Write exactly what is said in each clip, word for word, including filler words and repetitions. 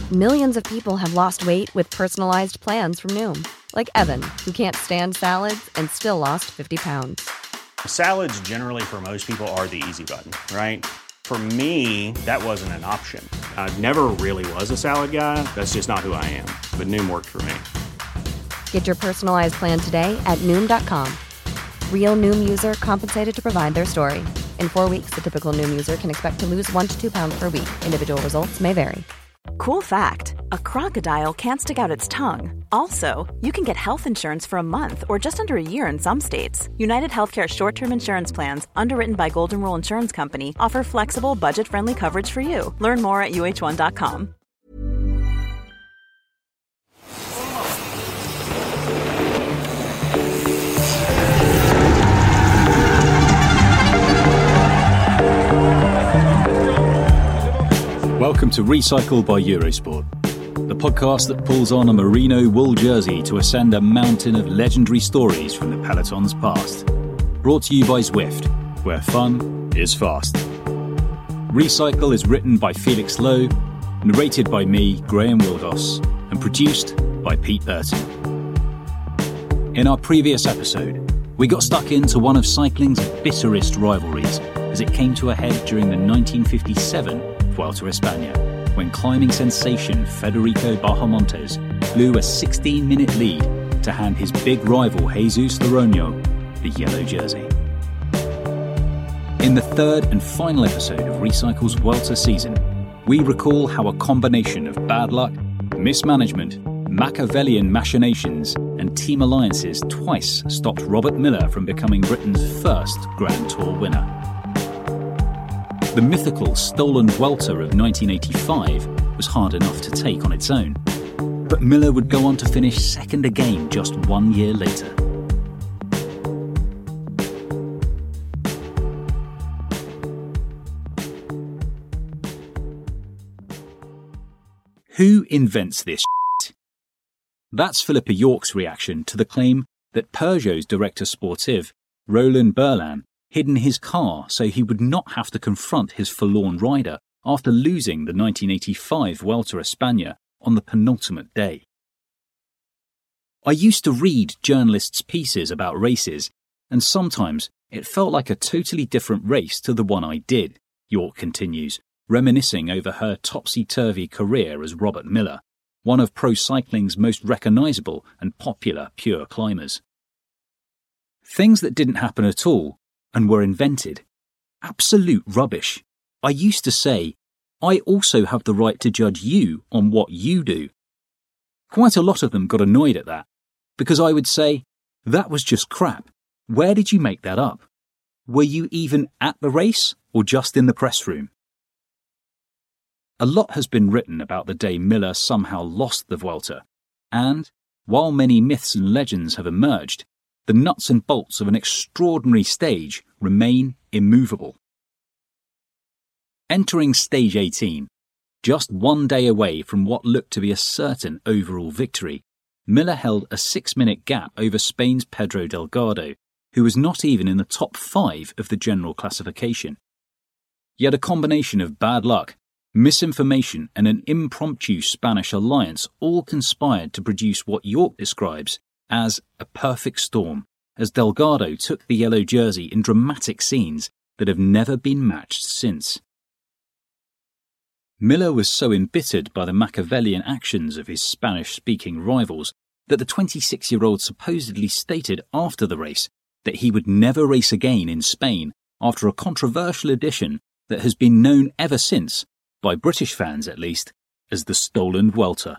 Millions of people have lost weight with personalized plans from Noom. Like Evan, who can't stand salads and still lost fifty pounds. Salads generally for most people are the easy button, right? For me, that wasn't an option. I never really was a salad guy. That's just not who I am. But Noom worked for me. Get your personalized plan today at Noom dot com. Real Noom user compensated to provide their story. In four weeks, the typical Noom user can expect to lose one to two pounds per week. Individual results may vary. Cool fact, a crocodile can't stick out its tongue. Also, you can get health insurance for a month or just under a year in some states. United Healthcare short-term insurance plans, underwritten by Golden Rule Insurance Company, offer flexible, budget-friendly coverage for you. Learn more at U H one dot com. Welcome to Recycle by Eurosport, the podcast that pulls on a merino wool jersey to ascend a mountain of legendary stories from the peloton's past. Brought to you by Zwift, where fun is fast. Recycle is written by Felix Lowe, narrated by me, Graham Wildos, and produced by Pete Burton. In our previous episode, we got stuck into one of cycling's bitterest rivalries as it came to a head during the nineteen fifty-seven Vuelta a España, when climbing sensation Federico Bahamontes blew a sixteen-minute lead to hand his big rival Jesus Louronho the yellow jersey. In the third and final episode of Recycle's Vuelta season, we recall how a combination of bad luck, mismanagement, Machiavellian machinations and team alliances twice stopped Robert Millar from becoming Britain's first Grand Tour winner. The mythical stolen Vuelta of nineteen eighty-five was hard enough to take on its own, but Millar would go on to finish second again just one year later. Who invents this shit? That's Philippa York's reaction to the claim that Peugeot's director sportif, Roland Berland, hid in his car so he would not have to confront his forlorn rider after losing the nineteen eighty-five Vuelta a España on the penultimate day. I used to read journalists' pieces about races, and sometimes it felt like a totally different race to the one I did, York continues, reminiscing over her topsy-turvy career as Robert Millar, one of pro cycling's most recognisable and popular pure climbers. Things that didn't happen at all and were invented. Absolute rubbish. I used to say, I also have the right to judge you on what you do. Quite a lot of them got annoyed at that, because I would say, that was just crap. Where did you make that up? Were you even at the race or just in the press room? A lot has been written about the day Millar somehow lost the Vuelta, and, while many myths and legends have emerged, the nuts and bolts of an extraordinary stage remain immovable. Entering stage eighteen, just one day away from what looked to be a certain overall victory, Millar held a six-minute gap over Spain's Pedro Delgado, who was not even in the top five of the general classification. Yet a combination of bad luck, misinformation and an impromptu Spanish alliance all conspired to produce what York describes as a perfect storm, as Delgado took the yellow jersey in dramatic scenes that have never been matched since. Millar was so embittered by the Machiavellian actions of his Spanish-speaking rivals that the twenty-six-year-old supposedly stated after the race that he would never race again in Spain after a controversial addition that has been known ever since, by British fans at least, as the stolen Vuelta.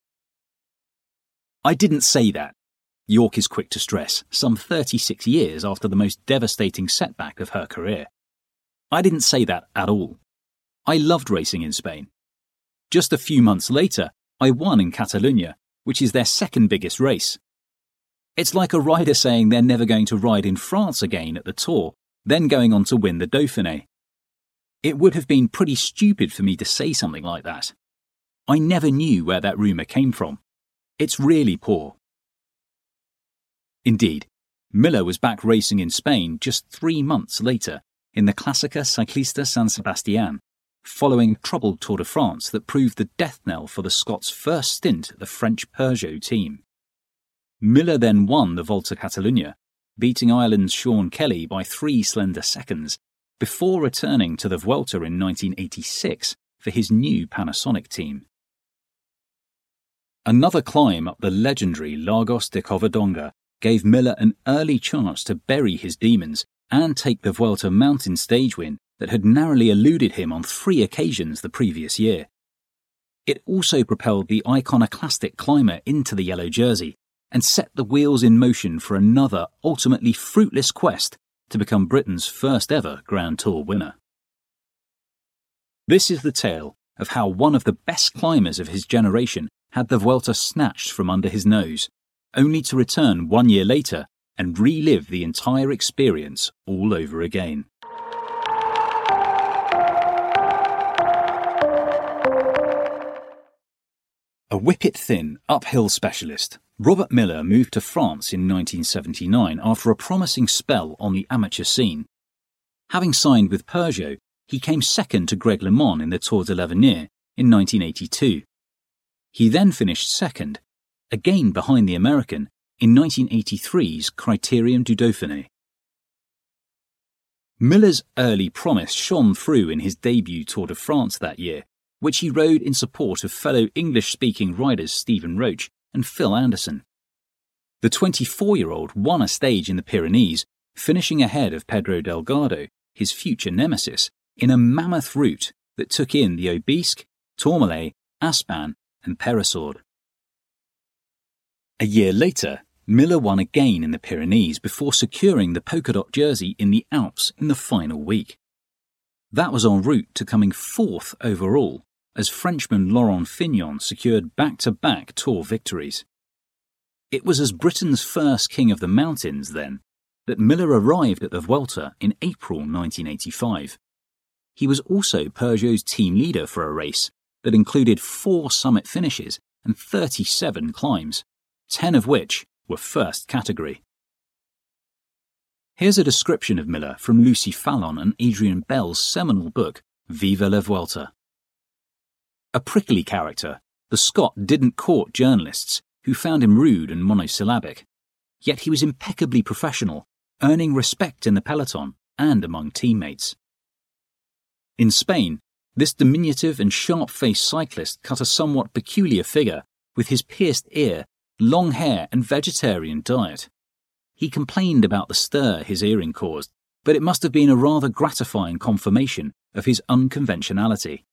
I didn't say that, York is quick to stress, some thirty-six years after the most devastating setback of her career. I didn't say that at all. I loved racing in Spain. Just a few months later, I won in Catalonia, which is their second biggest race. It's like a rider saying they're never going to ride in France again at the Tour, then going on to win the Dauphiné. It would have been pretty stupid for me to say something like that. I never knew where that rumour came from. It's really poor. Indeed, Millar was back racing in Spain just three months later in the Clásica Ciclista San Sebastián, following a troubled Tour de France that proved the death knell for the Scots' first stint at the French Peugeot team. Miller then won the Volta Catalunya, beating Ireland's Sean Kelly by three slender seconds, before returning to the Vuelta in nineteen eighty-six for his new Panasonic team. Another climb up the legendary Lagos de Covadonga gave Miller an early chance to bury his demons and take the Vuelta mountain stage win that had narrowly eluded him on three occasions the previous year. It also propelled the iconoclastic climber into the yellow jersey and set the wheels in motion for another ultimately fruitless quest to become Britain's first ever Grand Tour winner. This is the tale of how one of the best climbers of his generation had the Vuelta snatched from under his nose, only to return one year later and relive the entire experience all over again. A whippet-thin, uphill specialist, Robert Miller moved to France in nineteen seventy-nine after a promising spell on the amateur scene. Having signed with Peugeot, he came second to Greg LeMond in the Tour de l'Avenir in nineteen eighty-two. He then finished second, again behind the American, in nineteen eighty-three's Critérium du Dauphiné. Miller's early promise shone through in his debut Tour de France that year, which he rode in support of fellow English-speaking riders Stephen Roche and Phil Anderson. The twenty-four-year-old won a stage in the Pyrenees, finishing ahead of Pedro Delgado, his future nemesis, in a mammoth route that took in the Aubisque, Tourmalet, Aspan and Peyresourde. A year later, Miller won again in the Pyrenees before securing the polka dot jersey in the Alps in the final week. That was en route to coming fourth overall, as Frenchman Laurent Fignon secured back-to-back Tour victories. It was as Britain's first King of the Mountains, then, that Miller arrived at the Vuelta in April nineteen eighty-five. He was also Peugeot's team leader for a race that included four summit finishes and thirty-seven climbs, ten of which were first category. Here's a description of Miller from Lucy Fallon and Adrian Bell's seminal book, Viva la Vuelta. A prickly character, the Scot didn't court journalists, who found him rude and monosyllabic. Yet he was impeccably professional, earning respect in the peloton and among teammates. In Spain, this diminutive and sharp-faced cyclist cut a somewhat peculiar figure with his pierced ear, long hair and vegetarian diet. He complained about the stir his earring caused, but it must have been a rather gratifying confirmation of his unconventionality.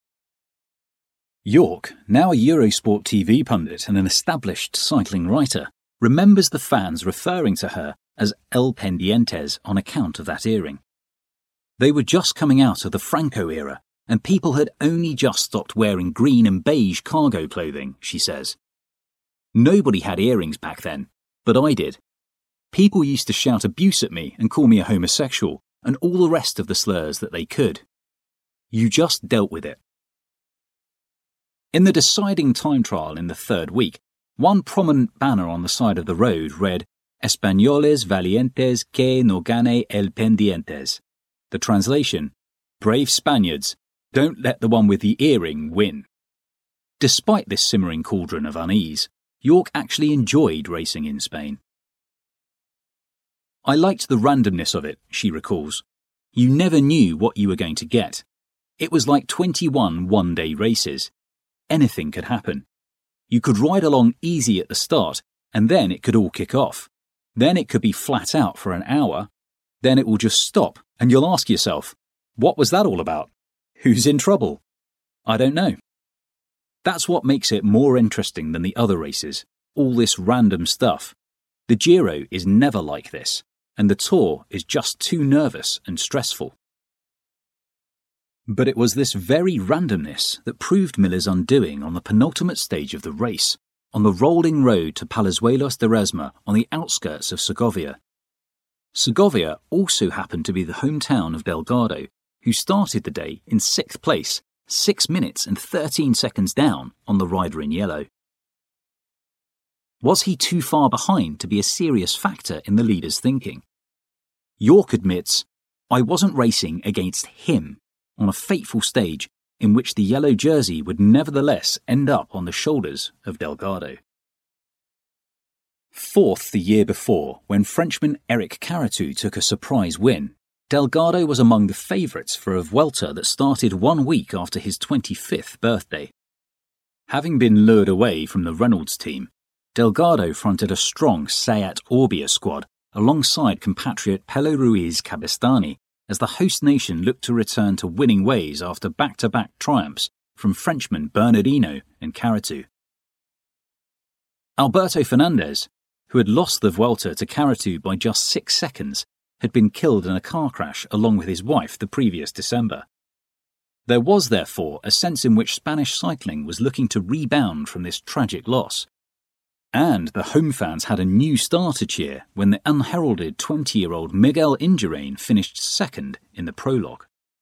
York, now a Eurosport T V pundit and an established cycling writer, remembers the fans referring to her as El Pendientes on account of that earring. They were just coming out of the Franco era, and people had only just stopped wearing green and beige cargo clothing, she says. Nobody had earrings back then, but I did. People used to shout abuse at me and call me a homosexual, and all the rest of the slurs that they could. You just dealt with it. In the deciding time trial in the third week, one prominent banner on the side of the road read, Españoles valientes que no gane el pendientes. The translation, Brave Spaniards, don't let the one with the earring win. Despite this simmering cauldron of unease, York actually enjoyed racing in Spain. I liked the randomness of it, she recalls. You never knew what you were going to get. It was like twenty-one one-day races. Anything could happen. You could ride along easy at the start, and then it could all kick off. Then it could be flat out for an hour. Then it will just stop, and you'll ask yourself, what was that all about? Who's in trouble? I don't know. That's what makes it more interesting than the other races, all this random stuff. The Giro is never like this, and the Tour is just too nervous and stressful. But it was this very randomness that proved Miller's undoing on the penultimate stage of the race, on the rolling road to Palazuelos de Resma on the outskirts of Segovia. Segovia also happened to be the hometown of Delgado, who started the day in sixth place, six minutes and thirteen seconds down on the rider in yellow. Was he too far behind to be a serious factor in the leader's thinking? York admits, I wasn't racing against him. on a fateful stage in which the yellow jersey would nevertheless end up on the shoulders of Delgado. Fourth the year before, when Frenchman Eric Caratou took a surprise win, Delgado was among the favourites for a Vuelta that started one week after his twenty-fifth birthday. Having been lured away from the Reynolds team, Delgado fronted a strong Sayat Orbia squad alongside compatriot Pello Ruiz Cabestany as the host nation looked to return to winning ways after back-to-back triumphs from Frenchmen Bernardino and Caratou. Alberto Fernandez, who had lost the Vuelta to Caratou by just six seconds, had been killed in a car crash along with his wife the previous December. There was, therefore, a sense in which Spanish cycling was looking to rebound from this tragic loss. And the home fans had a new star to cheer when the unheralded twenty-year-old Miguel Indurain finished second in the prologue.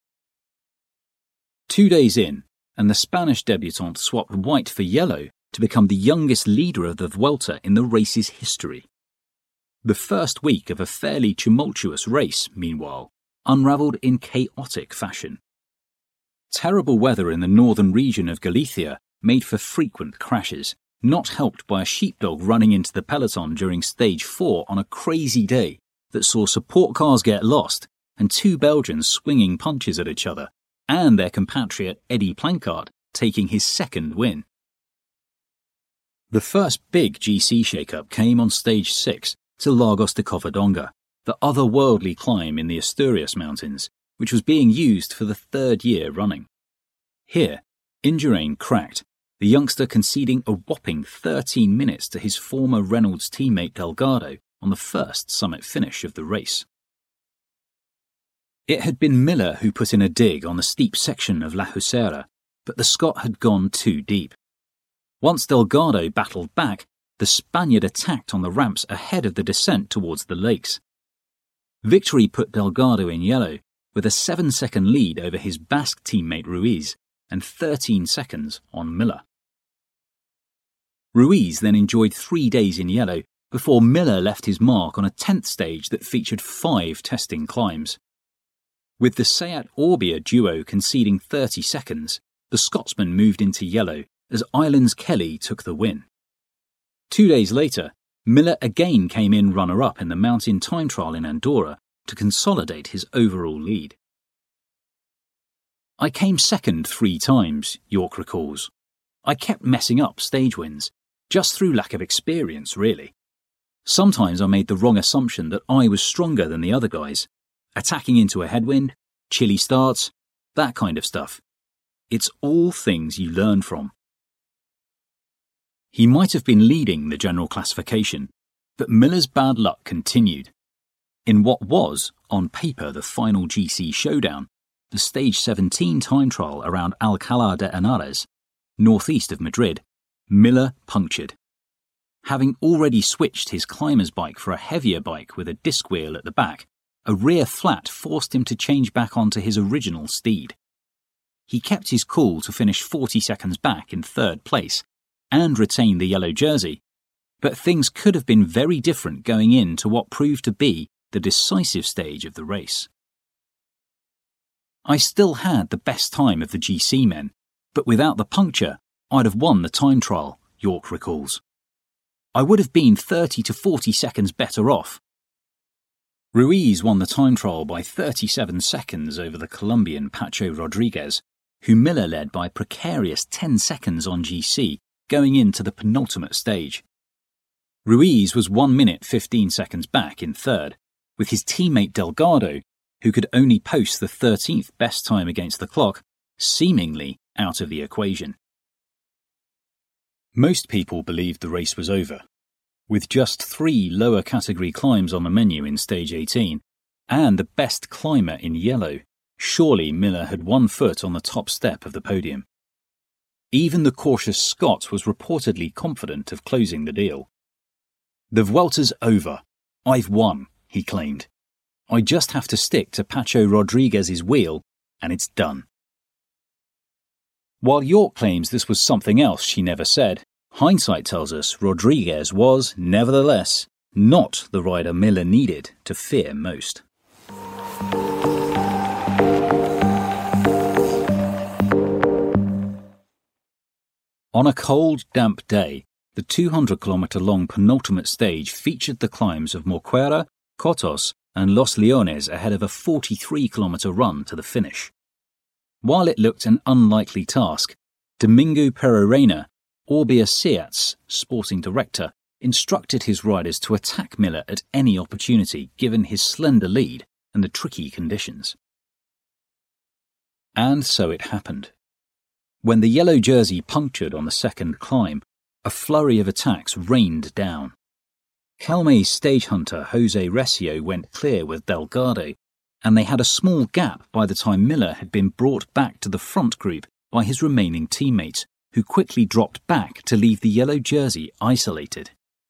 Two days in, and the Spanish debutant swapped white for yellow to become the youngest leader of the Vuelta in the race's history. The first week of a fairly tumultuous race, meanwhile, unravelled in chaotic fashion. Terrible weather in the northern region of Galicia made for frequent crashes, not helped by a sheepdog running into the peloton during stage four on a crazy day that saw support cars get lost and two Belgians swinging punches at each other, and their compatriot Eddie Planckaert taking his second win. The first big G C shake-up came on stage six to Lagos de Covadonga, the otherworldly climb in the Asturias Mountains, which was being used for the third year running. Here, Indurain cracked, the youngster conceding a whopping thirteen minutes to his former Reynolds teammate Delgado on the first summit finish of the race. It had been Miller who put in a dig on the steep section of La Husera, but the Scot had gone too deep. Once Delgado battled back, the Spaniard attacked on the ramps ahead of the descent towards the lakes. Victory put Delgado in yellow, with a seven-second lead over his Basque teammate Ruiz, and thirteen seconds on Miller. Ruiz then enjoyed three days in yellow before Miller left his mark on a tenth stage that featured five testing climbs. With the Sayat Orbia duo conceding thirty seconds, the Scotsman moved into yellow as Ireland's Kelly took the win. Two days later, Miller again came in runner-up in the mountain time trial in Andorra to consolidate his overall lead. I came second three times, York recalls. I kept messing up stage wins, just through lack of experience, really. Sometimes I made the wrong assumption that I was stronger than the other guys, attacking into a headwind, chilly starts, that kind of stuff. It's all things you learn from. He might have been leading the general classification, but Miller's bad luck continued. In what was, on paper, the final G C showdown, the stage seventeen time trial around Alcalá de Henares, northeast of Madrid, Miller punctured. Having already switched his climber's bike for a heavier bike with a disc wheel at the back, a rear flat forced him to change back onto his original steed. He kept his cool to finish forty seconds back in third place and retain the yellow jersey, but things could have been very different going into what proved to be the decisive stage of the race. I still had the best time of the G C men, but without the puncture, I'd have won the time trial, York recalls. I would have been thirty to forty seconds better off. Ruiz won the time trial by thirty-seven seconds over the Colombian Pacho Rodriguez, who Miller led by a precarious ten seconds on G C going into the penultimate stage. Ruiz was one minute fifteen seconds back in third, with his teammate Delgado, who could only post the thirteenth best time against the clock, seemingly out of the equation. Most people believed the race was over. With just three lower category climbs on the menu in stage eighteen, and the best climber in yellow, surely Miller had one foot on the top step of the podium. Even the cautious Scot was reportedly confident of closing the deal. "The Vuelta's over. I've won," he claimed. "I just have to stick to Pacho Rodriguez's wheel, and it's done." While York claims this was something else she never said, hindsight tells us Rodriguez was, nevertheless, not the rider Miller needed to fear most. On a cold, damp day, the two hundred kilometre long penultimate stage featured the climbs of Morcuera, Cotos and Los Leones ahead of a forty-three kilometre run to the finish. While it looked an unlikely task, Domingo Pereira, Orbea Seat's sporting director, instructed his riders to attack Miller at any opportunity given his slender lead and the tricky conditions. And so it happened. When the yellow jersey punctured on the second climb, a flurry of attacks rained down. Kelme's stage hunter Jose Recio went clear with Delgado, and they had a small gap by the time Miller had been brought back to the front group by his remaining teammates, who quickly dropped back to leave the yellow jersey isolated.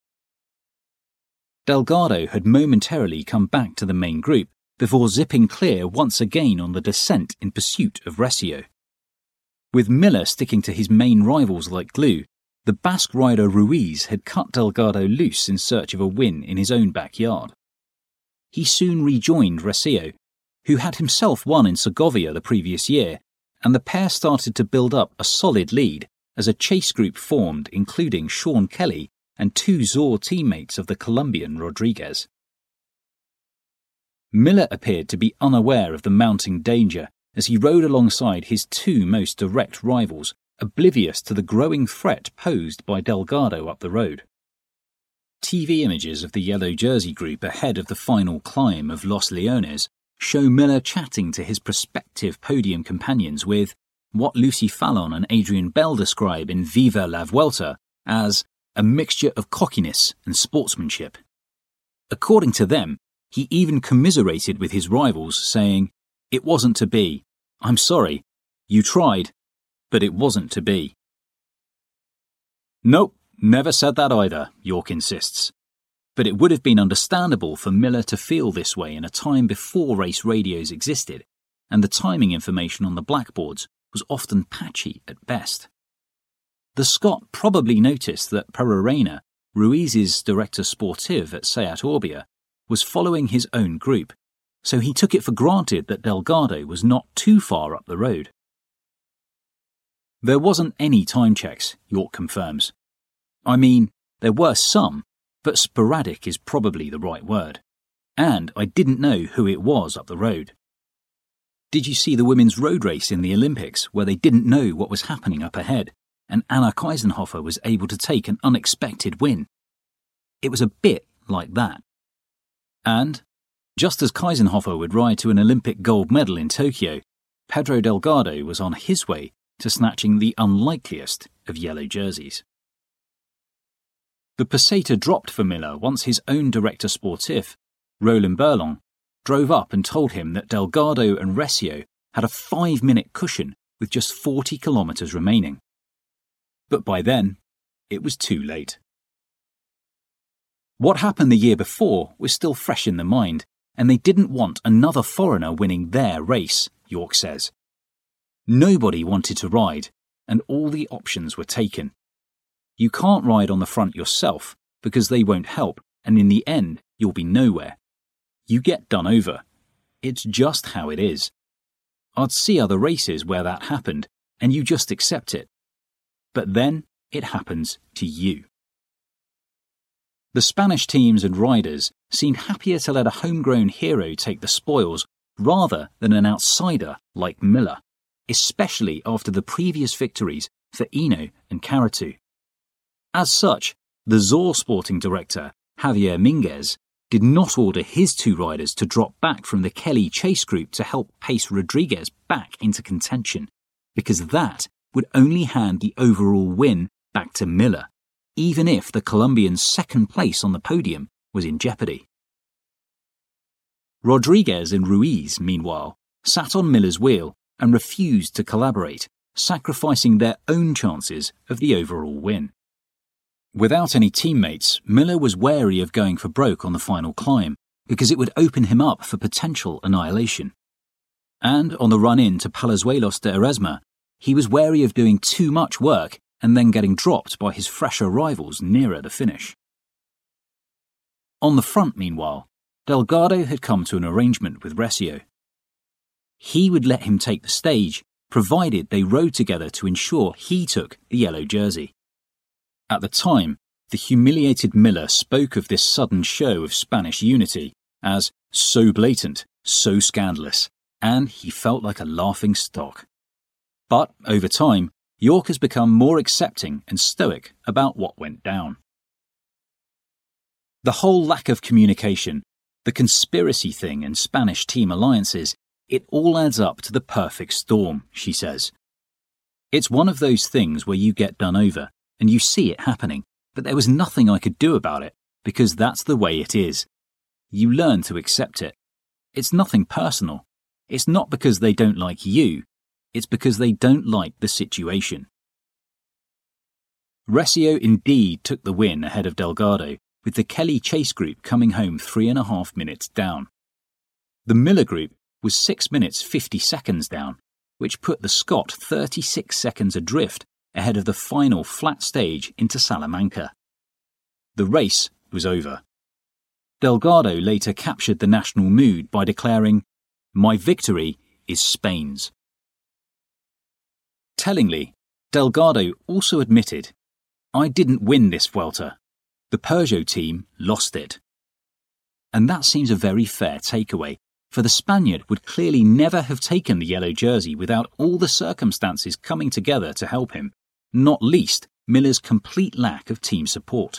Delgado had momentarily come back to the main group before zipping clear once again on the descent in pursuit of Recio. With Miller sticking to his main rivals like glue, the Basque rider Ruiz had cut Delgado loose in search of a win in his own backyard. He soon rejoined Recio, who had himself won in Segovia the previous year, and the pair started to build up a solid lead as a chase group formed, including Sean Kelly and two Zor teammates of the Colombian Rodriguez. Miller appeared to be unaware of the mounting danger as he rode alongside his two most direct rivals, oblivious to the growing threat posed by Delgado up the road. T V images of the yellow jersey group ahead of the final climb of Los Leones show Miller chatting to his prospective podium companions with what Lucy Fallon and Adrian Bell describe in Viva la Vuelta as a mixture of cockiness and sportsmanship. According to them, he even commiserated with his rivals, saying, "It wasn't to be. I'm sorry. You tried, but it wasn't to be." Nope, never said that either, York insists. But it would have been understandable for Miller to feel this way in a time before race radios existed, and the timing information on the blackboards was often patchy at best. The Scot probably noticed that Pereira, Ruiz's director sportive at Seat Orbea, was following his own group, so he took it for granted that Delgado was not too far up the road. There wasn't any time checks, York confirms. I mean, there were some, but sporadic is probably the right word. And I didn't know who it was up the road. Did you see the women's road race in the Olympics where they didn't know what was happening up ahead, and Anna Keisenhofer was able to take an unexpected win? It was a bit like that. And, just as Keisenhofer would ride to an Olympic gold medal in Tokyo, Pedro Delgado was on his way to snatching the unlikeliest of yellow jerseys. The peseta dropped for Miller once his own director sportif, Roland Berlon, drove up and told him that Delgado and Recio had a five-minute cushion with just forty kilometres remaining. But by then, it was too late. What happened the year before was still fresh in the mind, and they didn't want another foreigner winning their race, York says. Nobody wanted to ride, and all the options were taken. You can't ride on the front yourself because they won't help, and in the end, you'll be nowhere. You get done over. It's just how it is. I'd see other races where that happened, and you just accept it. But then it happens to you. The Spanish teams and riders seemed happier to let a homegrown hero take the spoils rather than an outsider like Miller, especially after the previous victories for Hinault and Caratu. As such, the Zor sporting director, Javier Minguez, did not order his two riders to drop back from the Kelly chase group to help pace Rodriguez back into contention, because that would only hand the overall win back to Miller, even if the Colombian's second place on the podium was in jeopardy. Rodriguez and Ruiz, meanwhile, sat on Miller's wheel and refused to collaborate, sacrificing their own chances of the overall win. Without any teammates, Miller was wary of going for broke on the final climb because it would open him up for potential annihilation. And on the run-in to Palazuelos de Eresma, he was wary of doing too much work and then getting dropped by his fresher rivals nearer the finish. On the front, meanwhile, Delgado had come to an arrangement with Recio. He would let him take the stage provided they rode together to ensure he took the yellow jersey. At the time, the humiliated Miller spoke of this sudden show of Spanish unity as so blatant, so scandalous, and he felt like a laughing stock. But over time, York has become more accepting and stoic about what went down. The whole lack of communication, the conspiracy thing and Spanish team alliances, it all adds up to the perfect storm, she says. It's one of those things where you get done over and you see it happening, but there was nothing I could do about it because that's the way it is. You learn to accept it. It's nothing personal. It's not because they don't like you. It's because they don't like the situation. Recio indeed took the win ahead of Delgado, with the Kelly Chase group coming home three and a half minutes down. The Miller group was six minutes fifty seconds down, which put the Scot thirty-six seconds adrift ahead of the final flat stage into Salamanca. The race was over. Delgado later captured the national mood by declaring, "My victory is Spain's." Tellingly, Delgado also admitted, "I didn't win this Vuelta. The Peugeot team lost it." And that seems a very fair takeaway, for the Spaniard would clearly never have taken the yellow jersey without all the circumstances coming together to help him, not least Miller's complete lack of team support.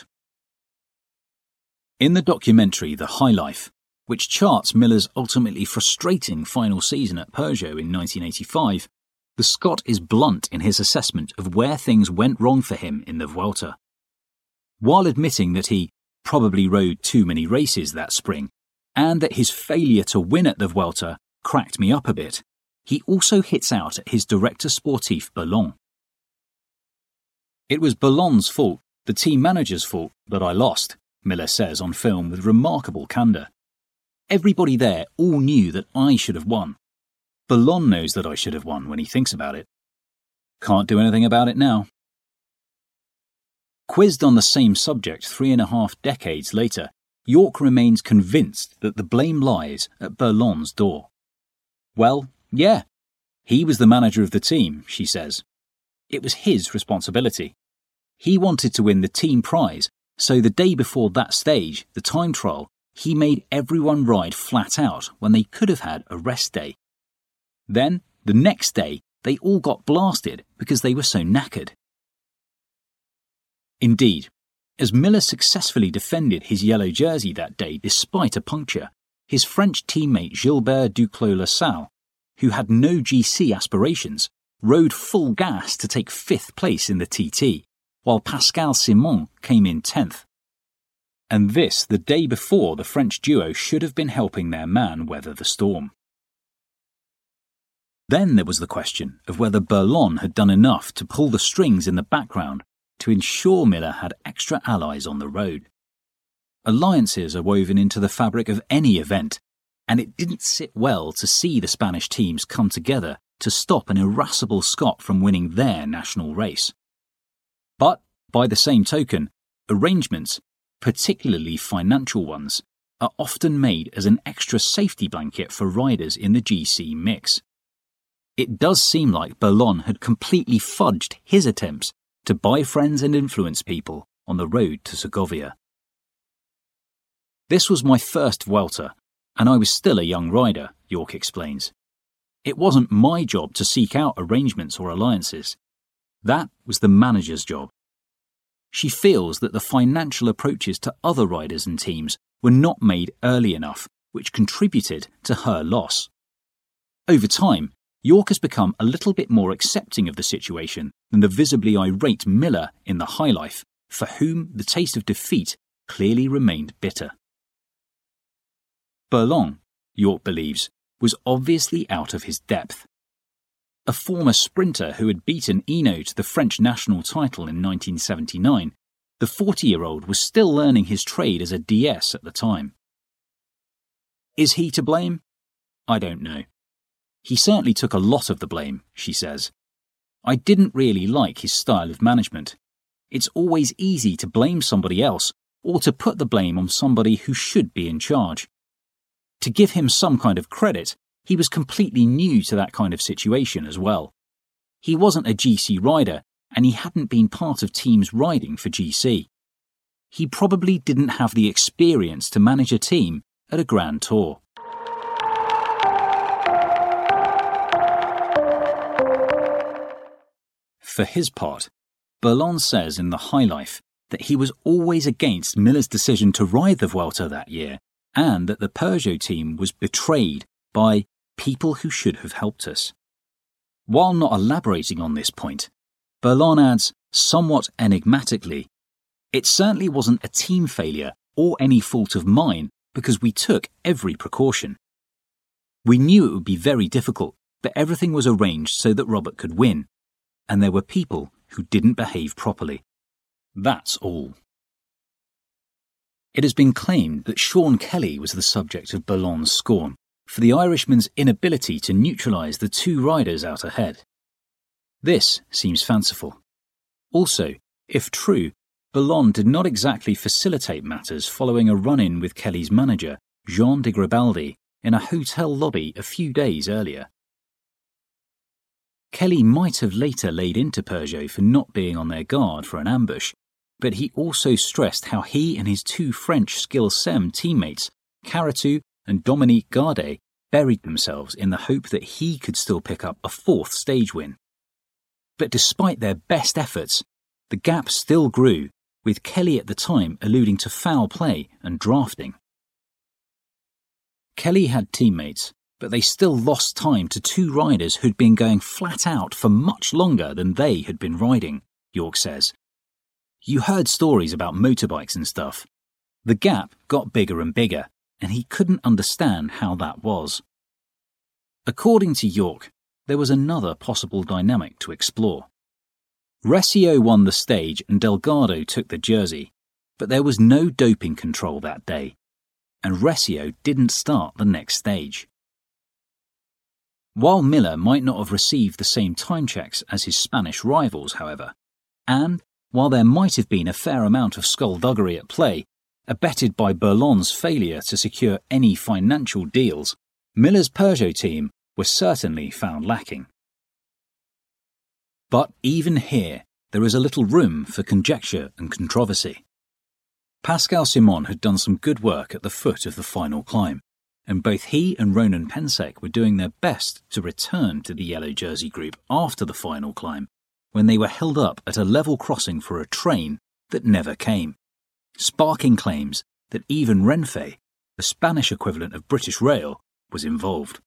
In the documentary The High Life, which charts Miller's ultimately frustrating final season at Peugeot in nineteen eighty-five, the Scot is blunt in his assessment of where things went wrong for him in the Vuelta. While admitting that he probably rode too many races that spring, and that his failure to win at the Vuelta cracked me up a bit, he also hits out at his director sportif Bellon. "It was Bellon's fault, the team manager's fault, that I lost," Miller says on film with remarkable candour. "Everybody there all knew that I should have won. Bellon knows that I should have won when he thinks about it. Can't do anything about it now." Quizzed on the same subject three and a half decades later, York remains convinced that the blame lies at Bellon's door. "Well, yeah, he was the manager of the team," she says. "It was his responsibility. He wanted to win the team prize, so the day before that stage, the time trial, he made everyone ride flat out when they could have had a rest day. Then, the next day, they all got blasted because they were so knackered." Indeed, as Miller successfully defended his yellow jersey that day despite a puncture, his French teammate Gilbert Duclos-Lassalle, who had no G C aspirations, rode full gas to take fifth place in the T T, while Pascal Simon came in tenth. And this the day before the French duo should have been helping their man weather the storm. Then there was the question of whether Bellon had done enough to pull the strings in the background to ensure Miller had extra allies on the road. Alliances are woven into the fabric of any event, and it didn't sit well to see the Spanish teams come together to stop an irascible Scot from winning their national race. But, by the same token, arrangements, particularly financial ones, are often made as an extra safety blanket for riders in the G C mix. It does seem like Bellon had completely fudged his attempts to buy friends and influence people on the road to Segovia. "This was my first Vuelta, and I was still a young rider," York explains. "It wasn't my job to seek out arrangements or alliances. That was the manager's job." She feels that the financial approaches to other riders and teams were not made early enough, which contributed to her loss. Over time, York has become a little bit more accepting of the situation than the visibly irate Miller in The High Life, for whom the taste of defeat clearly remained bitter. Bellon, York believes, was obviously out of his depth. A former sprinter who had beaten Hinault to the French national title in nineteen seventy-nine, the forty-year-old was still learning his trade as a D S at the time. Is he to blame? I don't know. He certainly took a lot of the blame, she says. I didn't really like his style of management. It's always easy to blame somebody else or to put the blame on somebody who should be in charge. To give him some kind of credit, he was completely new to that kind of situation as well. He wasn't a G C rider, and he hadn't been part of teams riding for G C. He probably didn't have the experience to manage a team at a Grand Tour. For his part, Berlon says in The High Life that he was always against Miller's decision to ride the Vuelta that year, and that the Peugeot team was betrayed by people who should have helped us. While not elaborating on this point, Berlon adds, somewhat enigmatically, "It certainly wasn't a team failure or any fault of mine because we took every precaution. We knew it would be very difficult, but everything was arranged so that Robert could win, and there were people who didn't behave properly. That's all." It has been claimed that Sean Kelly was the subject of Berlon's scorn for the Irishman's inability to neutralise the two riders out ahead. This seems fanciful. Also, if true, Berlon did not exactly facilitate matters following a run-in with Kelly's manager, Jean de Gribaldi, in a hotel lobby a few days earlier. Kelly might have later laid into Peugeot for not being on their guard for an ambush, but he also stressed how he and his two French Skil-Sem teammates, Caratou and Dominique Gardet, buried themselves in the hope that he could still pick up a fourth stage win. But despite their best efforts, the gap still grew, with Kelly at the time alluding to foul play and drafting. Kelly had teammates, but they still lost time to two riders who'd been going flat out for much longer than they had been riding, York says. You heard stories about motorbikes and stuff. The gap got bigger and bigger, and he couldn't understand how that was. According to York, there was another possible dynamic to explore. Resio won the stage and Delgado took the jersey, but there was no doping control that day, and Resio didn't start the next stage. While Miller might not have received the same time checks as his Spanish rivals, however, and while there might have been a fair amount of skullduggery at play, abetted by Berlon's failure to secure any financial deals, Miller's Peugeot team was certainly found lacking. But even here, there is a little room for conjecture and controversy. Pascal Simon had done some good work at the foot of the final climb, and both he and Ronan Pensek were doing their best to return to the yellow jersey group after the final climb, when they were held up at a level crossing for a train that never came, sparking claims that even Renfe, the Spanish equivalent of British Rail, was involved.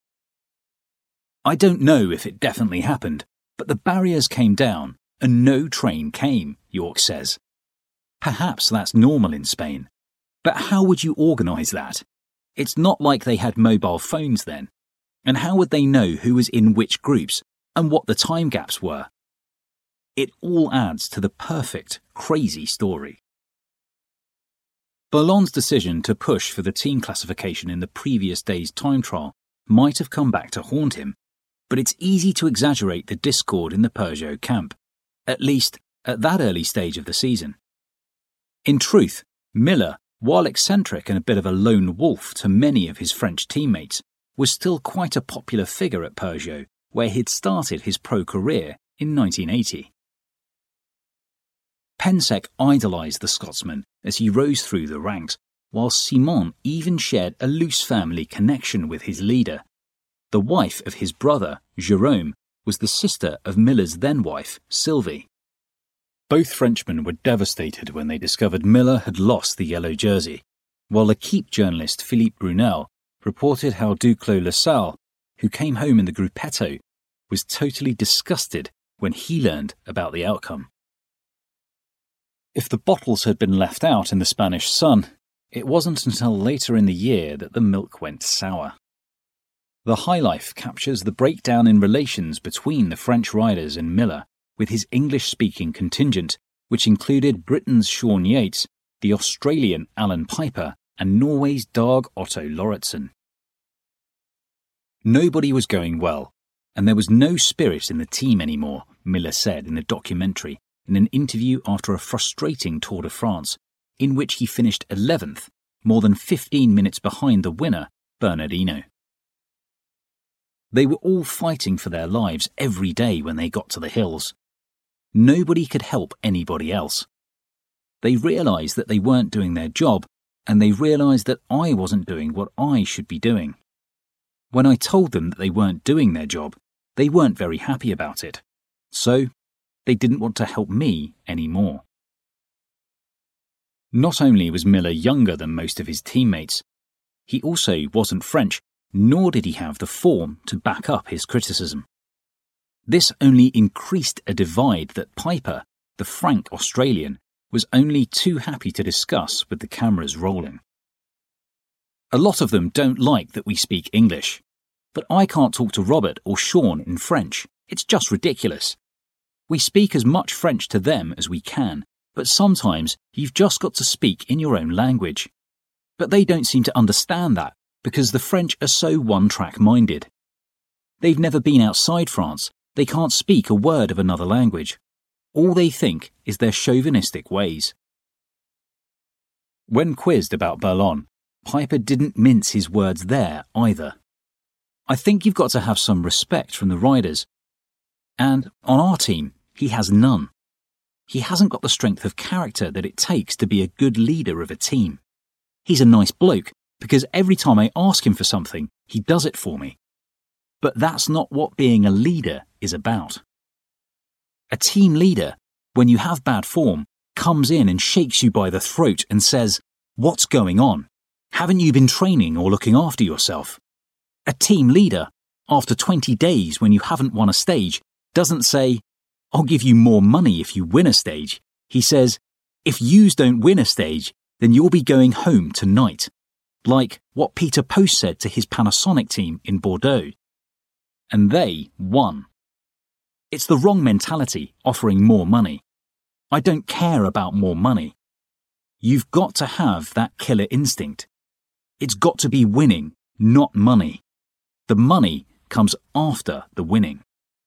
I don't know if it definitely happened, but the barriers came down and no train came, York says. Perhaps that's normal in Spain, but how would you organise that? It's not like they had mobile phones then, and how would they know who was in which groups and what the time gaps were? It all adds to the perfect, crazy story. Berlon's decision to push for the team classification in the previous day's time trial might have come back to haunt him, but it's easy to exaggerate the discord in the Peugeot camp, at least at that early stage of the season. In truth, Miller, while eccentric and a bit of a lone wolf to many of his French teammates, was still quite a popular figure at Peugeot, where he'd started his pro career in nineteen eighty. Pensek idolised the Scotsman as he rose through the ranks, while Simon even shared a loose family connection with his leader. The wife of his brother, Jérôme, was the sister of Miller's then-wife, Sylvie. Both Frenchmen were devastated when they discovered Miller had lost the yellow jersey, while L'Équipe journalist Philippe Brunel reported how Duclos Lassalle, who came home in the Gruppetto, was totally disgusted when he learned about the outcome. If the bottles had been left out in the Spanish sun, it wasn't until later in the year that the milk went sour. The High Life captures the breakdown in relations between the French riders and Miller, with his English-speaking contingent, which included Britain's Sean Yates, the Australian Alan Piper, and Norway's Dag Otto Lauritsen. Nobody was going well, and there was no spirit in the team anymore, Miller said in the documentary, in an interview after a frustrating Tour de France, in which he finished eleventh, more than fifteen minutes behind the winner, Bernardino. They were all fighting for their lives every day when they got to the hills. Nobody could help anybody else. They realised that they weren't doing their job, and they realised that I wasn't doing what I should be doing. When I told them that they weren't doing their job, they weren't very happy about it. So, they didn't want to help me anymore. Not only was Miller younger than most of his teammates, he also wasn't French, nor did he have the form to back up his criticism. This only increased a divide that Piper, the frank Australian, was only too happy to discuss with the cameras rolling. A lot of them don't like that we speak English, but I can't talk to Robert or Sean in French. It's just ridiculous. We speak as much French to them as we can, but sometimes you've just got to speak in your own language. But they don't seem to understand that because the French are so one-track minded. They've never been outside France. They can't speak a word of another language. All they think is their chauvinistic ways. When quizzed about Berlon, Piper didn't mince his words there either. I think you've got to have some respect from the riders. And on our team, he has none. He hasn't got the strength of character that it takes to be a good leader of a team. He's a nice bloke because every time I ask him for something, he does it for me. But that's not what being a leader is about. A team leader, when you have bad form, comes in and shakes you by the throat and says, "What's going on? Haven't you been training or looking after yourself?" A team leader, after twenty days when you haven't won a stage, doesn't say, "I'll give you more money if you win a stage." He says, "If yous don't win a stage, then you'll be going home tonight." Like what Peter Post said to his Panasonic team in Bordeaux. And they won. It's the wrong mentality offering more money. I don't care about more money. You've got to have that killer instinct. It's got to be winning, not money. The money comes after the winning.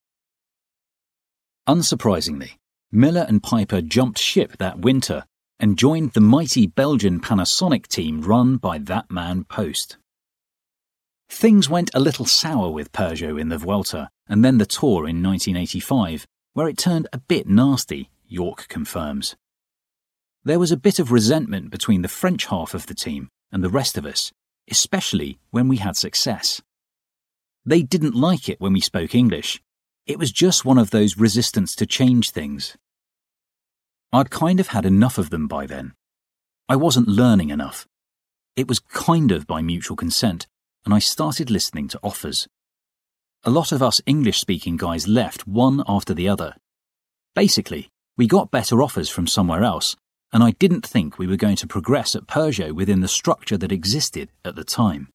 Unsurprisingly, Miller and Piper jumped ship that winter and joined the mighty Belgian Panasonic team run by that man Post. Things went a little sour with Peugeot in the Vuelta and then the Tour in nineteen eighty-five, where it turned a bit nasty, York confirms. There was a bit of resentment between the French half of the team and the rest of us, especially when we had success. They didn't like it when we spoke English. It was just one of those resistance to change things. I'd kind of had enough of them by then. I wasn't learning enough. It was kind of by mutual consent, and I started listening to offers. A lot of us English-speaking guys left one after the other. Basically, we got better offers from somewhere else, and I didn't think we were going to progress at Peugeot within the structure that existed at the time.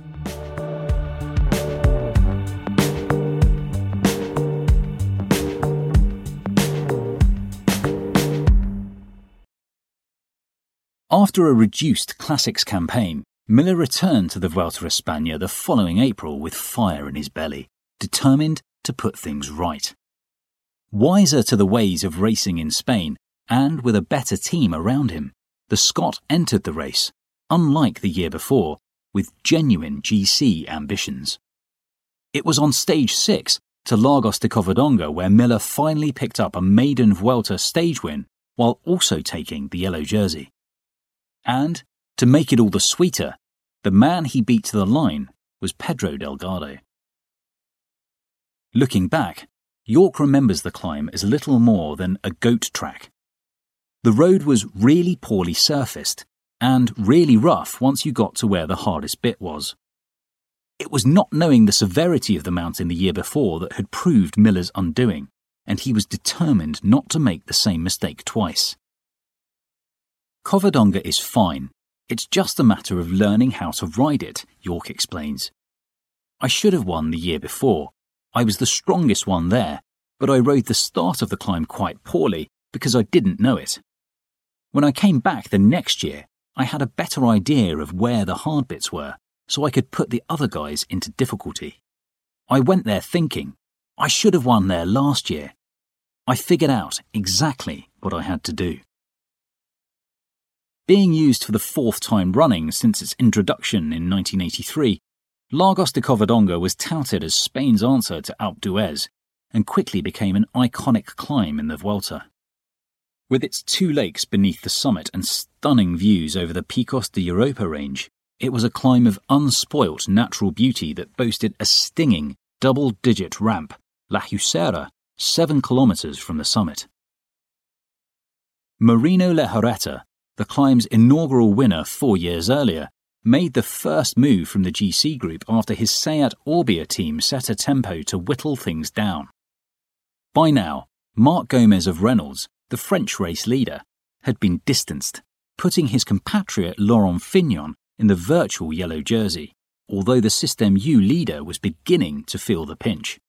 After a reduced Classics campaign, Miller returned to the Vuelta a España the following April with fire in his belly, determined to put things right. Wiser to the ways of racing in Spain, and with a better team around him, the Scot entered the race, unlike the year before, with genuine G C ambitions. It was on stage six to Lagos de Covadonga where Miller finally picked up a maiden Vuelta stage win while also taking the yellow jersey. And, to make it all the sweeter, the man he beat to the line was Pedro Delgado. Looking back, York remembers the climb as little more than a goat track. The road was really poorly surfaced, and really rough once you got to where the hardest bit was. It was not knowing the severity of the mountain the year before that had proved Miller's undoing, and he was determined not to make the same mistake twice. Covadonga is fine. It's just a matter of learning how to ride it, York explains. I should have won the year before. I was the strongest one there, but I rode the start of the climb quite poorly because I didn't know it. When I came back the next year, I had a better idea of where the hard bits were, so I could put the other guys into difficulty. I went there thinking, I should have won there last year. I figured out exactly what I had to do. Being used for the fourth time running since its introduction in nineteen eighty-three, Lagos de Covadonga was touted as Spain's answer to Alpe d'Huez and quickly became an iconic climb in the Vuelta. With its two lakes beneath the summit and stunning views over the Picos de Europa range, it was a climb of unspoilt natural beauty that boasted a stinging double-digit ramp, La Hucera, seven kilometres from the summit. Marino Lejarreta, the climb's inaugural winner four years earlier, made the first move from the G C group after his Seat Orbea team set a tempo to whittle things down. By now, Marc Gomez of Reynolds, the French race leader, had been distanced, putting his compatriot Laurent Fignon in the virtual yellow jersey, although the Système U leader was beginning to feel the pinch.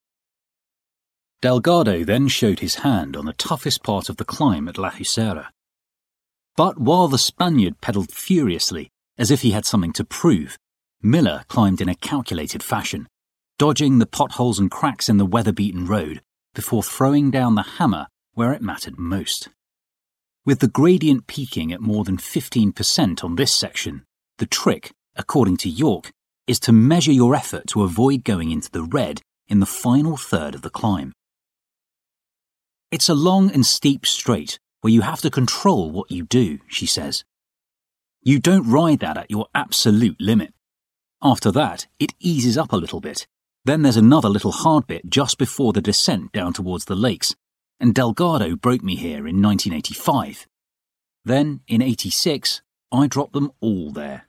Delgado then showed his hand on the toughest part of the climb at La Hucera. But while the Spaniard pedalled furiously, as if he had something to prove, Miller climbed in a calculated fashion, dodging the potholes and cracks in the weather-beaten road before throwing down the hammer where it mattered most. With the gradient peaking at more than fifteen percent on this section, the trick, according to York, is to measure your effort to avoid going into the red in the final third of the climb. It's a long and steep straight where you have to control what you do, she says. You don't ride that at your absolute limit. After that, it eases up a little bit. Then there's another little hard bit just before the descent down towards the lakes, and Delgado broke me here in nineteen eighty-five. Then, in eighty-six, I dropped them all there.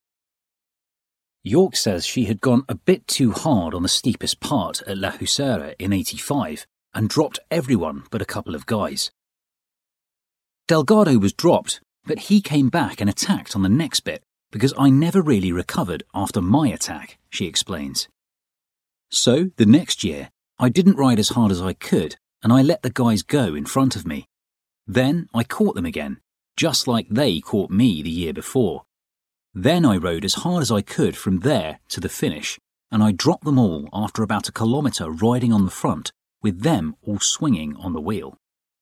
York says she had gone a bit too hard on the steepest part at La Hucera in eighty-five and dropped everyone but a couple of guys. Delgado was dropped, but he came back and attacked on the next bit because I never really recovered after my attack, she explains. So, the next year, I didn't ride as hard as I could and I let the guys go in front of me. Then I caught them again, just like they caught me the year before. Then I rode as hard as I could from there to the finish, and I dropped them all after about a kilometre riding on the front, with them all swinging on the wheel.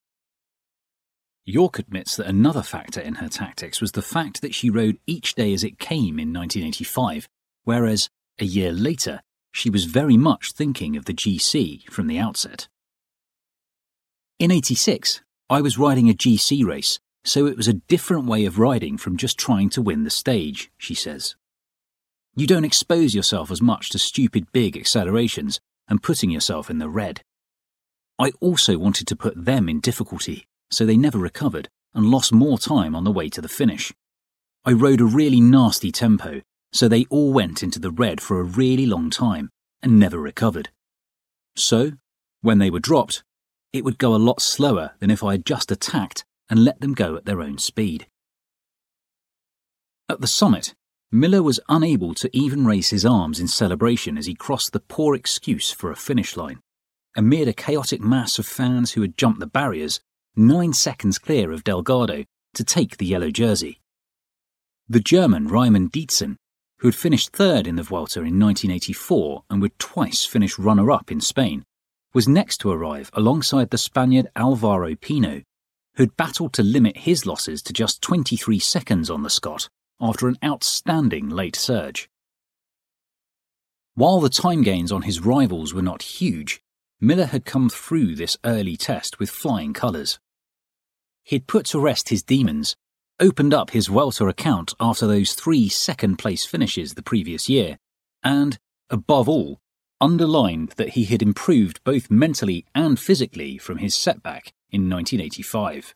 York admits that another factor in her tactics was the fact that she rode each day as it came in nineteen eighty-five, whereas, a year later, she was very much thinking of the G C from the outset. In eighty-six, I was riding a G C race, so it was a different way of riding from just trying to win the stage, she says. You don't expose yourself as much to stupid big accelerations and putting yourself in the red. I also wanted to put them in difficulty, so they never recovered and lost more time on the way to the finish. I rode a really nasty tempo, so they all went into the red for a really long time and never recovered. So, when they were dropped, it would go a lot slower than if I had just attacked and let them go at their own speed. At the summit, Miller was unable to even raise his arms in celebration as he crossed the poor excuse for a finish line, amid a chaotic mass of fans who had jumped the barriers, nine seconds clear of Delgado, to take the yellow jersey. The German Raimund Dietzen, who had finished third in the Vuelta in nineteen eighty-four and would twice finish runner-up in Spain, was next to arrive alongside the Spaniard Alvaro Pino, who'd battled to limit his losses to just twenty-three seconds on the Scot after an outstanding late surge. While the time gains on his rivals were not huge, Miller had come through this early test with flying colours. He'd put to rest his demons, opened up his Vuelta account after those three second-place finishes the previous year, and, above all, underlined that he had improved both mentally and physically from his setback in nineteen eighty-five.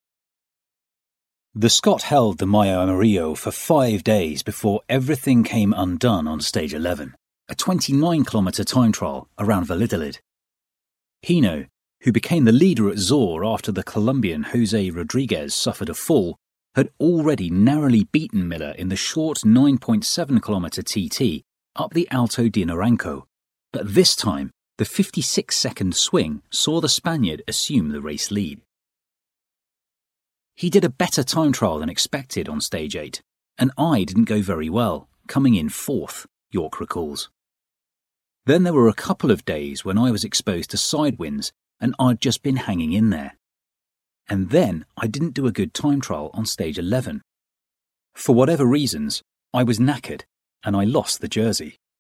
The Scot held the Mayo Amarillo for five days before everything came undone on stage eleven, a twenty-nine kilometre time trial around Valladolid. Pino, who became the leader at Zor after the Colombian Jose Rodriguez suffered a fall, had already narrowly beaten Miller in the short nine point seven kilometre T T up the Alto de Naranco, but this time the fifty-six second swing saw the Spaniard assume the race lead. He did a better time trial than expected on stage eight, and I didn't go very well, coming in fourth, York recalls. Then there were a couple of days when I was exposed to side winds and I'd just been hanging in there. And then I didn't do a good time trial on stage eleven. For whatever reasons, I was knackered and I lost the jersey.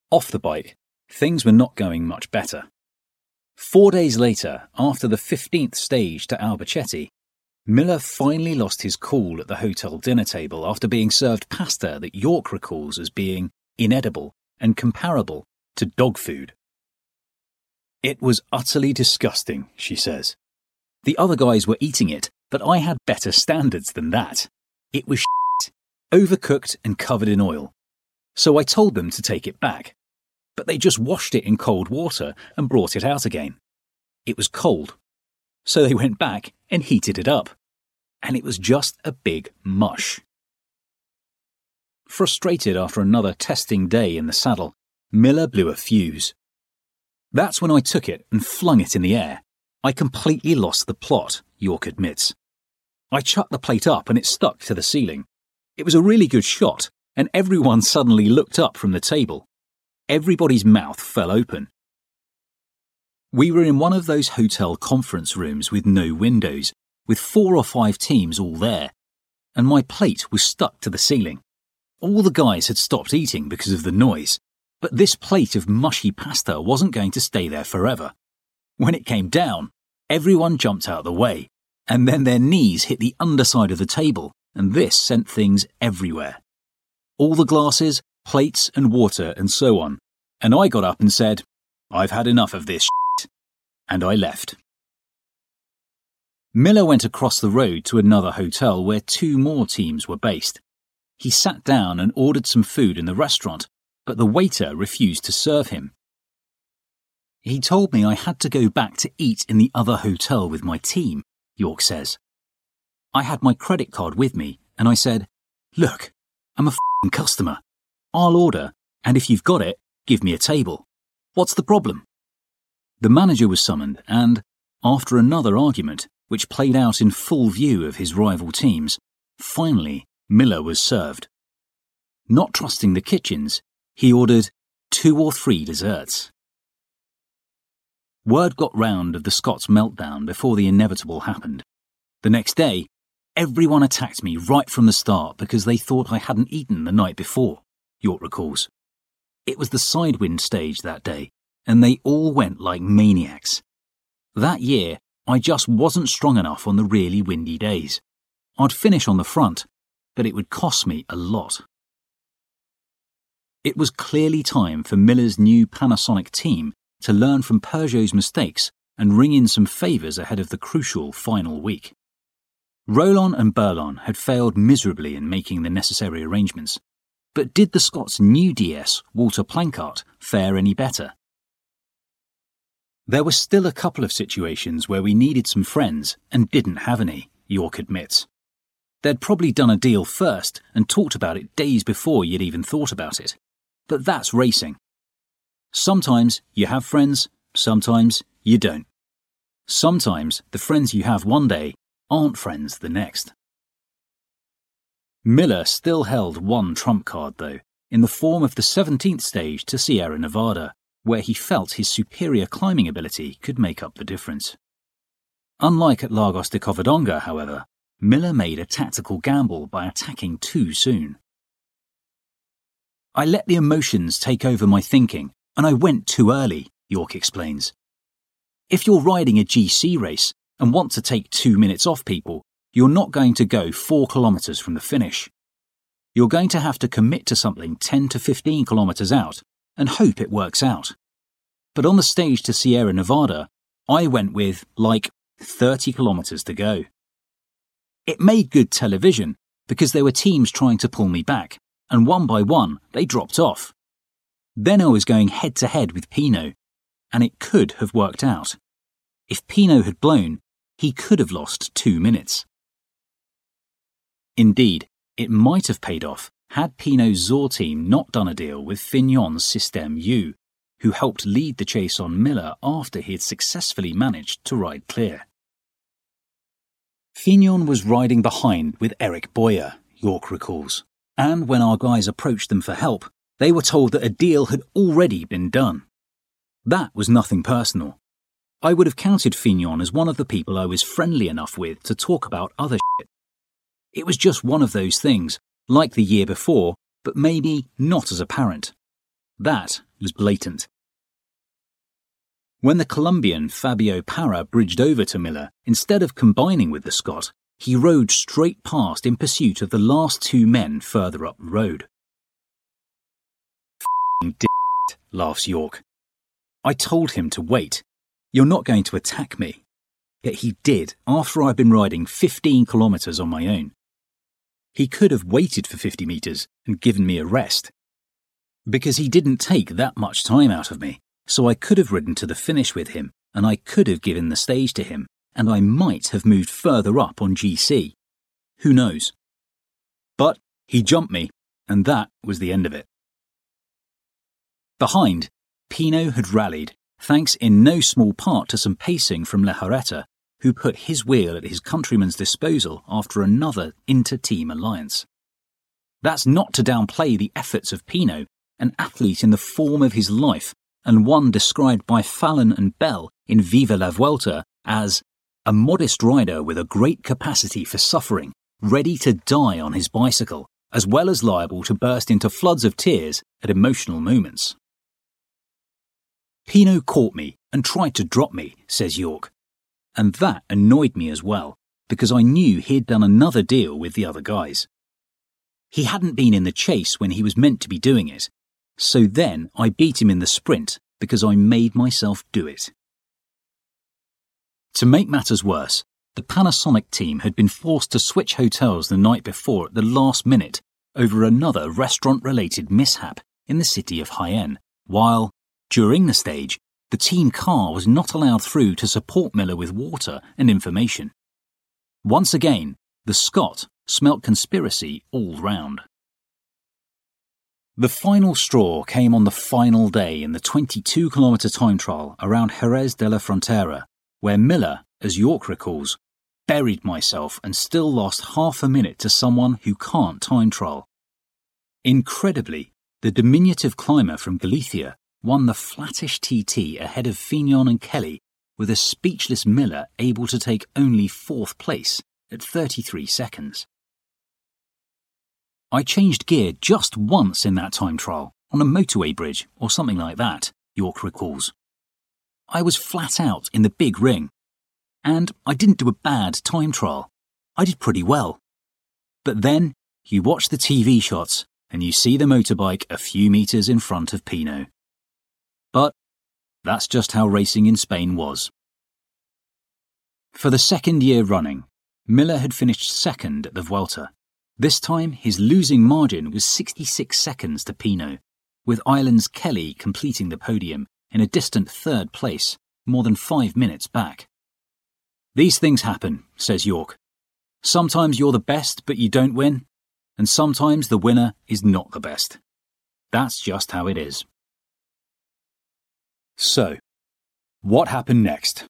Off the bike, things were not going much better. Four days later, after the fifteenth stage to Albacete, Miller finally lost his cool at the hotel dinner table after being served pasta that York recalls as being inedible and comparable to dog food. "It was utterly disgusting," she says. "The other guys were eating it, but I had better standards than that. It was shit, overcooked and covered in oil. So I told them to take it back. But they just washed it in cold water and brought it out again. It was cold. So they went back and heated it up. And it was just a big mush." Frustrated after another testing day in the saddle, Miller blew a fuse. "That's when I took it and flung it in the air. I completely lost the plot," York admits. "I chucked the plate up and it stuck to the ceiling. It was a really good shot, and everyone suddenly looked up from the table. Everybody's mouth fell open. We were in one of those hotel conference rooms with no windows, with four or five teams all there, and my plate was stuck to the ceiling. All the guys had stopped eating because of the noise, but this plate of mushy pasta wasn't going to stay there forever. When it came down, everyone jumped out of the way, and then their knees hit the underside of the table, and this sent things everywhere. All the glasses, plates and water and so on, and I got up and said, 'I've had enough of this shit,' and I left." Miller went across the road to another hotel where two more teams were based. He sat down and ordered some food in the restaurant, but the waiter refused to serve him. "He told me I had to go back to eat in the other hotel with my team," York says. "I had my credit card with me, and I said, 'Look, I'm a f***ing customer. I'll order, and if you've got it, give me a table. What's the problem?' The manager was summoned, and, after another argument, which played out in full view of his rival teams, finally Miller was served. Not trusting the kitchens, he ordered two or three desserts. Word got round of the Scots meltdown before the inevitable happened. The next day, everyone attacked me right from the start because they thought I hadn't eaten the night before, York recalls. It was the sidewind stage that day, and they all went like maniacs. That year, I just wasn't strong enough on the really windy days. I'd finish on the front, but it would cost me a lot. It was clearly time for Miller's new Panasonic team to learn from Peugeot's mistakes and ring in some favours ahead of the crucial final week. Roland and Berlon had failed miserably in making the necessary arrangements, but did the Scots' new D S, Walter Plancart, fare any better? There were still a couple of situations where we needed some friends and didn't have any, York admits. They'd probably done a deal first and talked about it days before you'd even thought about it. But that's racing. Sometimes you have friends, sometimes you don't. Sometimes the friends you have one day aren't friends the next. Miller still held one trump card, though, in the form of the seventeenth stage to Sierra Nevada, where he felt his superior climbing ability could make up the difference. Unlike at Lagos de Covadonga, however, Miller made a tactical gamble by attacking too soon. I let the emotions take over my thinking, and I went too early, York explains. If you're riding a G C race and want to take two minutes off people, you're not going to go four kilometres from the finish. You're going to have to commit to something ten to fifteen kilometres out and hope it works out. But on the stage to Sierra Nevada, I went with, like, thirty kilometres to go. It made good television because there were teams trying to pull me back, and one by one they dropped off. Then I was going head-to-head with Pinot, and it could have worked out. If Pinot had blown, he could have lost two minutes. Indeed, it might have paid off had Pinot's Zor team not done a deal with Fignon's Système U, who helped lead the chase on Miller after he had successfully managed to ride clear. Fignon was riding behind with Eric Boyer, York recalls, and when our guys approached them for help, they were told that a deal had already been done. That was nothing personal. I would have counted Fignon as one of the people I was friendly enough with to talk about other shit. It was just one of those things, like the year before, but maybe not as apparent. That was blatant. When the Colombian Fabio Parra bridged over to Miller, instead of combining with the Scot, he rode straight past in pursuit of the last two men further up the road. F***ing d***, laughs York. I told him to wait. You're not going to attack me. Yet he did after I'd been riding fifteen kilometres on my own. He could have waited for fifty metres and given me a rest. Because he didn't take that much time out of me, so I could have ridden to the finish with him, and I could have given the stage to him, and I might have moved further up on G C. Who knows? But he jumped me, and that was the end of it. Behind, Pinot had rallied, thanks in no small part to some pacing from Lejarreta, who put his wheel at his countryman's disposal after another inter-team alliance. That's not to downplay the efforts of Pinot, an athlete in the form of his life, and one described by Fallon and Bell in Viva la Vuelta as a modest rider with a great capacity for suffering, ready to die on his bicycle, as well as liable to burst into floods of tears at emotional moments. Pinot caught me and tried to drop me, says York. And that annoyed me as well, because I knew he'd done another deal with the other guys. He hadn't been in the chase when he was meant to be doing it, so then I beat him in the sprint because I made myself do it. To make matters worse, the Panasonic team had been forced to switch hotels the night before at the last minute over another restaurant-related mishap in the city of Jaén, while, during the stage, the team car was not allowed through to support Miller with water and information. Once again, the Scot smelt conspiracy all round. The final straw came on the final day in the twenty-two kilometre time trial around Jerez de la Frontera, where Miller, as York recalls, buried myself and still lost half a minute to someone who can't time trial. Incredibly, the diminutive climber from Galicia won the flattish T T ahead of Fignon and Kelly, with a speechless Miller able to take only fourth place at thirty-three seconds. I changed gear just once in that time trial, on a motorway bridge or something like that, York recalls. I was flat out in the big ring, and I didn't do a bad time trial. I did pretty well. But then you watch the T V shots and you see the motorbike a few metres in front of Pinot. But that's just how racing in Spain was. For the second year running, Miller had finished second at the Vuelta. This time, his losing margin was sixty-six seconds to Pinot, with Ireland's Kelly completing the podium in a distant third place, more than five minutes back. These things happen, says York. Sometimes you're the best, but you don't win, and sometimes the winner is not the best. That's just how it is. So, what happened next?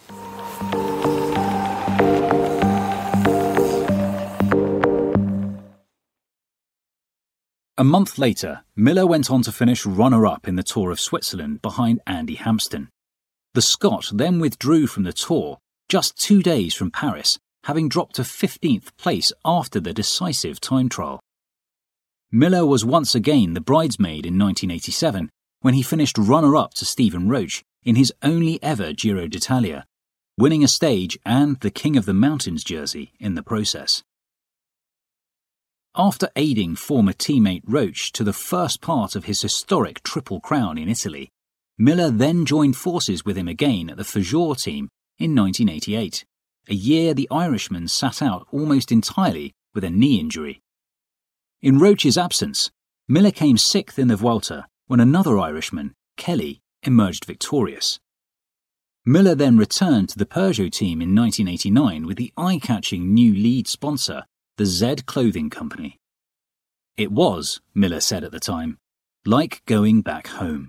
A month later, Miller went on to finish runner-up in the Tour of Switzerland behind Andy Hampsten. The Scot then withdrew from the Tour just two days from Paris, having dropped to fifteenth place after the decisive time trial. Miller was once again the bridesmaid in nineteen eighty-seven, when he finished runner-up to Stephen Roche in his only ever Giro d'Italia, winning a stage and the King of the Mountains jersey in the process. After aiding former teammate Roche to the first part of his historic Triple Crown in Italy, Miller then joined forces with him again at the Fajor team in nineteen eighty-eight, a year the Irishman sat out almost entirely with a knee injury. In Roche's absence, Miller came sixth in the Vuelta when another Irishman, Kelly, emerged victorious. Miller then returned to the Peugeot team in nineteen eighty-nine with the eye-catching new lead sponsor, the Z Clothing Company. It was, Miller said at the time, like going back home.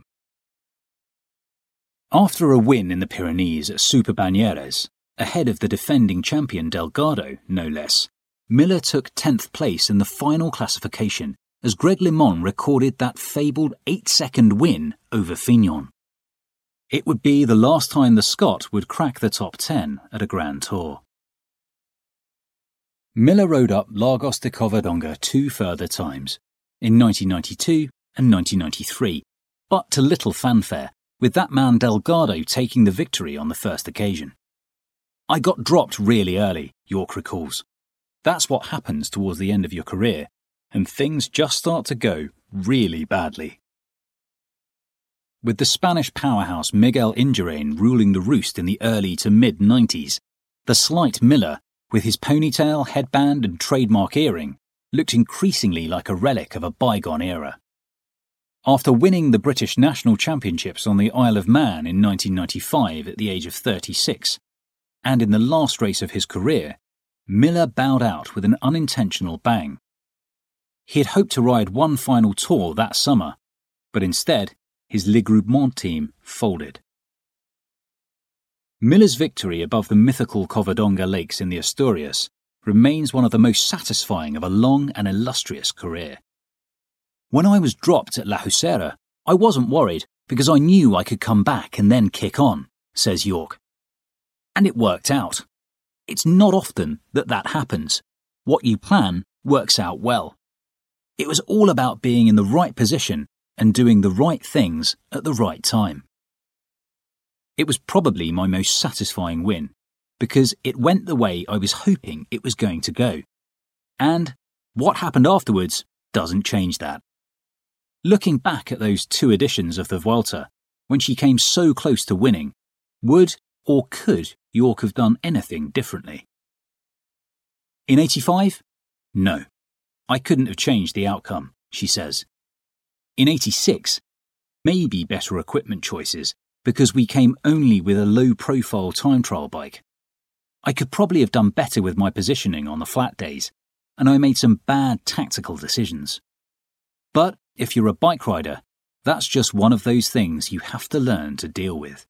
After a win in the Pyrenees at Superbanyeres, ahead of the defending champion Delgado, no less, Miller took tenth place in the final classification as Greg LeMond recorded that fabled eight-second win over Fignon. It would be the last time the Scot would crack the top ten at a Grand Tour. Miller rode up Lagos de Covadonga two further times, in nineteen ninety-two and nineteen ninety-three, but to little fanfare, with that man Delgado taking the victory on the first occasion. I got dropped really early, York recalls. That's what happens towards the end of your career, and things just start to go really badly. With the Spanish powerhouse Miguel Indurain ruling the roost in the early to mid-nineties, the slight Miller, with his ponytail, headband and trademark earring, looked increasingly like a relic of a bygone era. After winning the British National Championships on the Isle of Man in nineteen ninety-five at the age of thirty-six, and in the last race of his career, Miller bowed out with an unintentional bang. He had hoped to ride one final tour that summer, but instead, his Le Groupement team folded. Miller's victory above the mythical Covadonga Lakes in the Asturias remains one of the most satisfying of a long and illustrious career. When I was dropped at La Husera, I wasn't worried because I knew I could come back and then kick on, says York. And it worked out. It's not often that that happens. What you plan works out well. It was all about being in the right position and doing the right things at the right time. It was probably my most satisfying win, because it went the way I was hoping it was going to go. And what happened afterwards doesn't change that. Looking back at those two editions of the Vuelta, when she came so close to winning, would or could York have done anything differently? In eighty-five? No. I couldn't have changed the outcome, she says. In eighty-six? Maybe better equipment choices, because we came only with a low-profile time trial bike. I could probably have done better with my positioning on the flat days, and I made some bad tactical decisions. But if you're a bike rider, that's just one of those things you have to learn to deal with.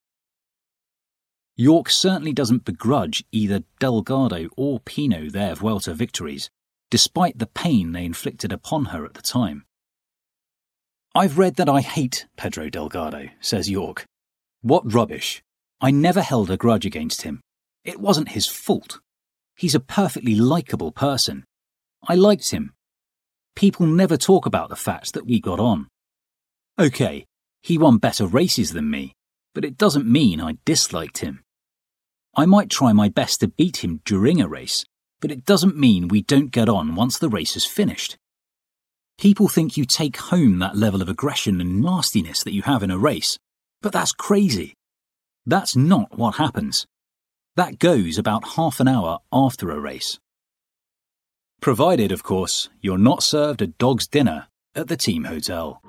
York certainly doesn't begrudge either Delgado or Pinot their Vuelta victories, despite the pain they inflicted upon her at the time. I've read that I hate Pedro Delgado, says York. What rubbish. I never held a grudge against him. It wasn't his fault. He's a perfectly likeable person. I liked him. People never talk about the fact that we got on. OK, he won better races than me, but it doesn't mean I disliked him. I might try my best to beat him during a race, but it doesn't mean we don't get on once the race is finished. People think you take home that level of aggression and nastiness that you have in a race, but that's crazy. That's not what happens. That goes about half an hour after a race. Provided, of course, you're not served a dog's dinner at the team hotel.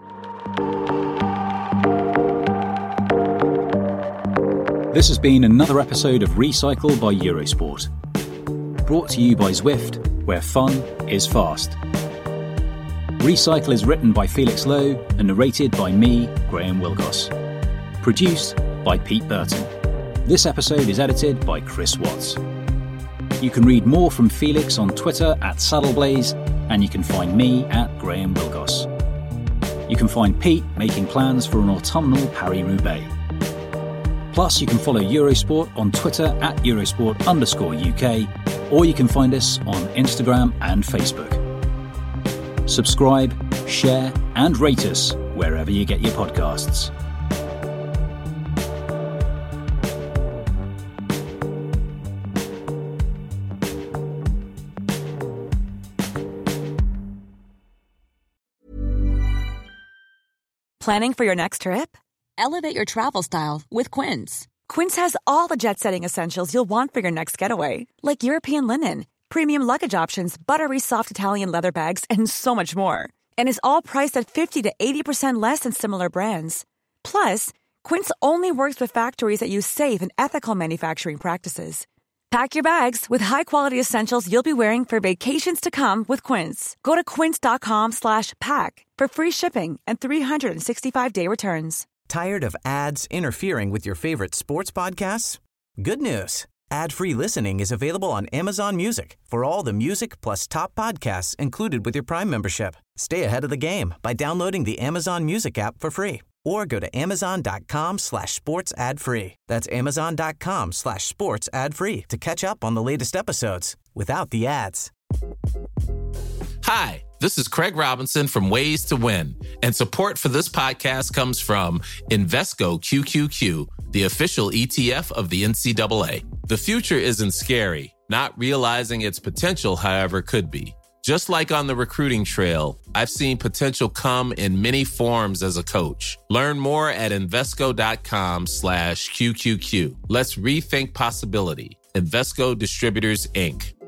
This has been another episode of Recycle by Eurosport. Brought to you by Zwift, where fun is fast. Recycle is written by Felix Lowe and narrated by me, Graham Wilgoss. Produced by Pete Burton. This episode is edited by Chris Watts. You can read more from Felix on Twitter at Saddleblaze, and you can find me at Graham Wilgoss. You can find Pete making plans for an autumnal Paris-Roubaix. Plus, you can follow Eurosport on Twitter at Eurosport underscore UK, or you can find us on Instagram and Facebook. Subscribe, share, and rate us wherever you get your podcasts. Planning for your next trip? Elevate your travel style with Quince. Quince has all the jet-setting essentials you'll want for your next getaway, like European linen, premium luggage options, buttery soft Italian leather bags, and so much more. And is all priced at fifty to eighty percent less than similar brands. Plus, Quince only works with factories that use safe and ethical manufacturing practices. Pack your bags with high-quality essentials you'll be wearing for vacations to come with Quince. Go to quince.com slash pack for free shipping and three sixty-five day returns. Tired of ads interfering with your favorite sports podcasts? Good news. Ad-free listening is available on Amazon Music for all the music plus top podcasts included with your Prime membership. Stay ahead of the game by downloading the Amazon Music app for free or go to amazon.com slash sports ad free. That's amazon.com slash sports ad free to catch up on the latest episodes without the ads. Hi, This is Craig Robinson from Ways to Win, and support for this podcast comes from Invesco Q Q Q, the official E T F of the N C double A. The future isn't scary. Not realizing its potential, however, could be. Just like on the recruiting trail, I've seen potential come in many forms as a coach. Learn more at Invesco.com slash QQQ. Let's rethink possibility. Invesco Distributors, Incorporated.